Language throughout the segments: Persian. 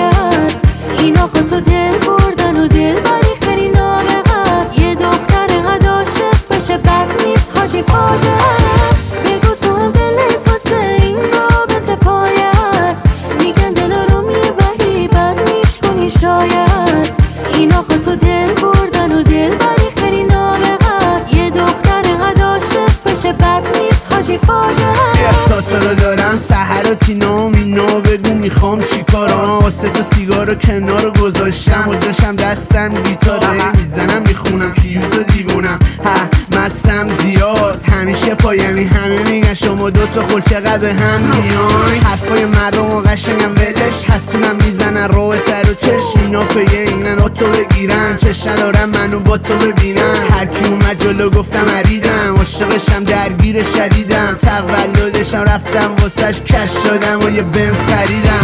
است. اینا خودتو دل بردن و دل بری خیلی نابغه است. یه دختر اینقدر عاشق بشه بد نیست حاجی فاجعه است. بگو تو هم دلت واسه این رابطه پایه است. میگن دل رو میبری بد میشکنی شاید. اینا خودتو دل بردن و دل بری خیلی نابغه است. یه دختر اینقدر عاشق بشه بد نیست حاجی فاجعه است. تا دارم سحر و تینا و مینا بگو میخوام چی کارم. واسه تو سیگار کنار گذاشتم و جاشم دستم گیتاره میزنم میخونم کیوتو دیوونم مستم زیاد همیشه پایمی. همه میگن شما دوتا خل چقدر به هم میان. حرفای مردم و قشنگم ولش حسونم میزنن رو تر و چشم. اینا پیه اینن تو بگیرن چش ندارم منو با تو ببینن. هرکی اومد جلو گفتم عریدم عاشقشم درگیر شدیدم. تولدشم رفتم واسش کش شدم و یه بنز خریدم.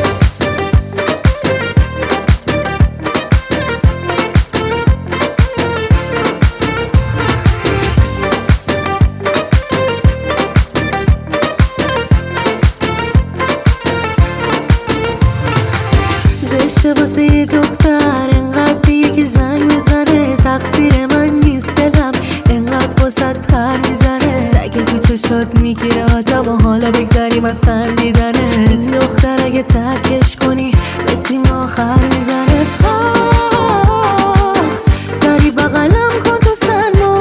زشته واسه یه دختر انقدر به یکی زنگ بزنه. تقصیر من نیست دلم انقدر واسه پر میزنه. سگ تو چشات میگیره آدم و حالا بگذاریم از خندیدنه. این دختر اگه ترکش کنی به سیم آخر میزنه. سری بغلم کن تو سرما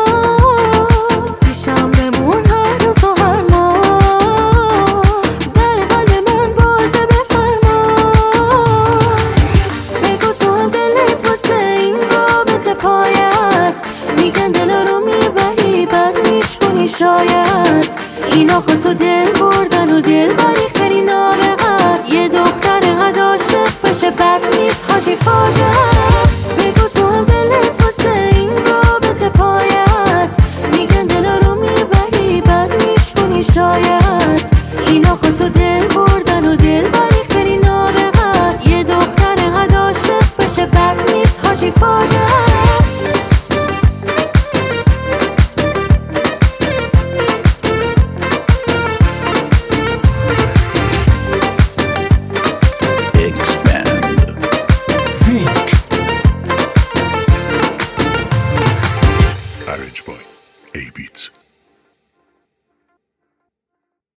پیشم بمون هر روز و هر ماه. در قلب من بازه بفرما. بگو تو هم دلت واسه این رابطه پایه است. میگن دل رو میبری بد میشکنی شاید. اینا خودتو